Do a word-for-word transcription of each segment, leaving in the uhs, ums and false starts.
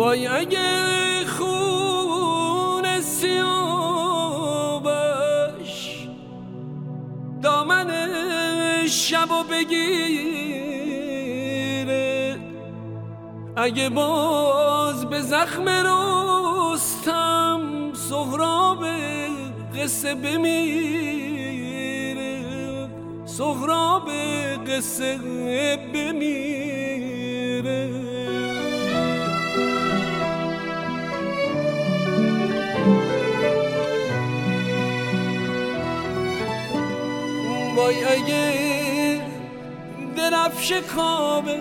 وای اگه خون سیاوش دامن شبو بگیره، اگه باز به زخم رستم سهراب قصه بمیره، سهراب قصه بمیره. وای اگه درفش کابه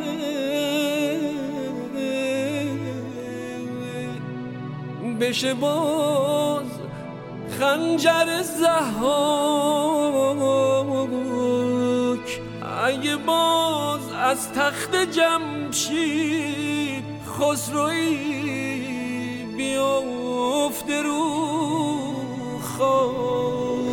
بشه باز خنجر ضحاک، اگه باز از تخت جمشید خسروی بیافته رو خاک.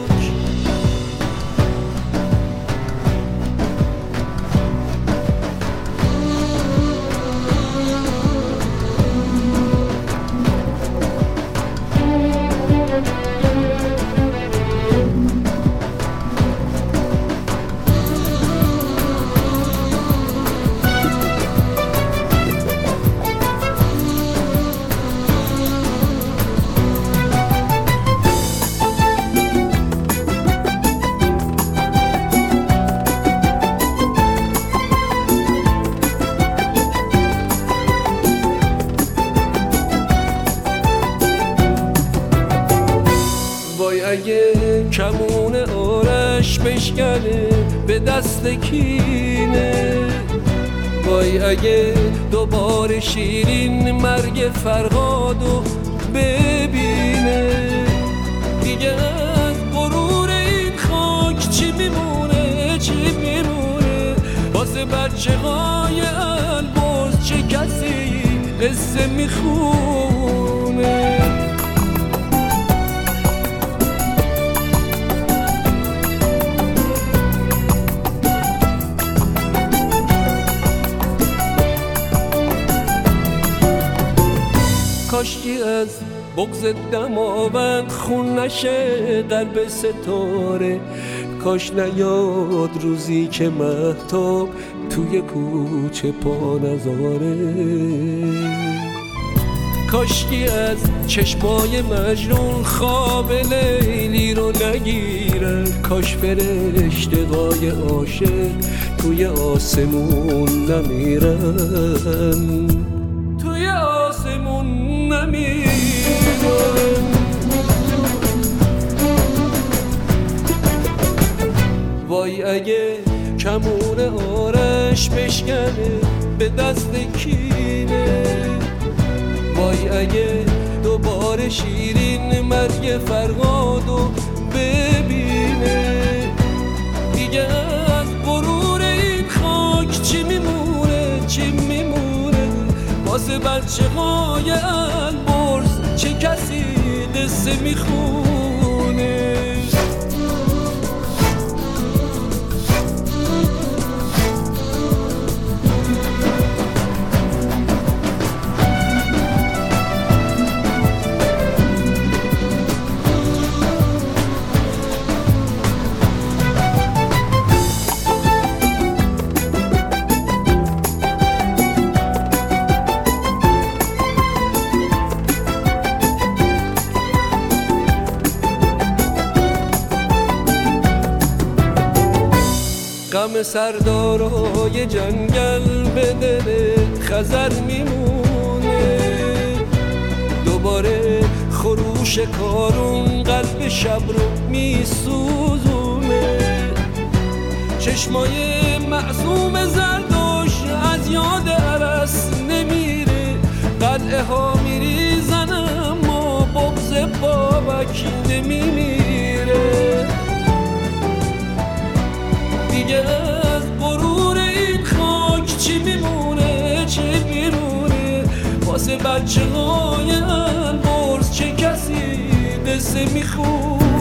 اگه کمون آرش بشکنه به دست کینه، وای اگه دوباره شیرین مرگ فرهادو ببینه، دیگه از غرور این خاک چی میمونه چی میمونه؟ واسه بچه های البرز چه کسی قصه میخونه؟ کاشکی از بغض دماوند خون نشه قلب ستاره، کاش نیاد روزی که مهتاب توی کوچه پا نذاره، کاشکی از چشمای مجنون خواب لیلی رو نگیرن، کاش فرشته‌های عاشق توی آسمون نمیرن، توی آسمون نمیرن. وای اگه کمون آرش بشکنه به دست کینه، وای اگه دوباره شیرین مرگ فرهادو ببینه، دیگه از غرور این خاک چی میمونه چی میمونه؟ واسه بچه های البرز چه کسی قصه میخونه؟ غم سردارای جنگل به دل خزر میمونه، دوباره خروش کارون قلب شب رو میسوزونه، چشمای معصوم زردوش از یاد عرس نمیره، قلعه ها میریزن اما بغض بابک نمیمیره، دیگه از غرور این خاک چی میمونه چی میمونه؟ واسه بچه های البرز چه کسی قصه میخونه؟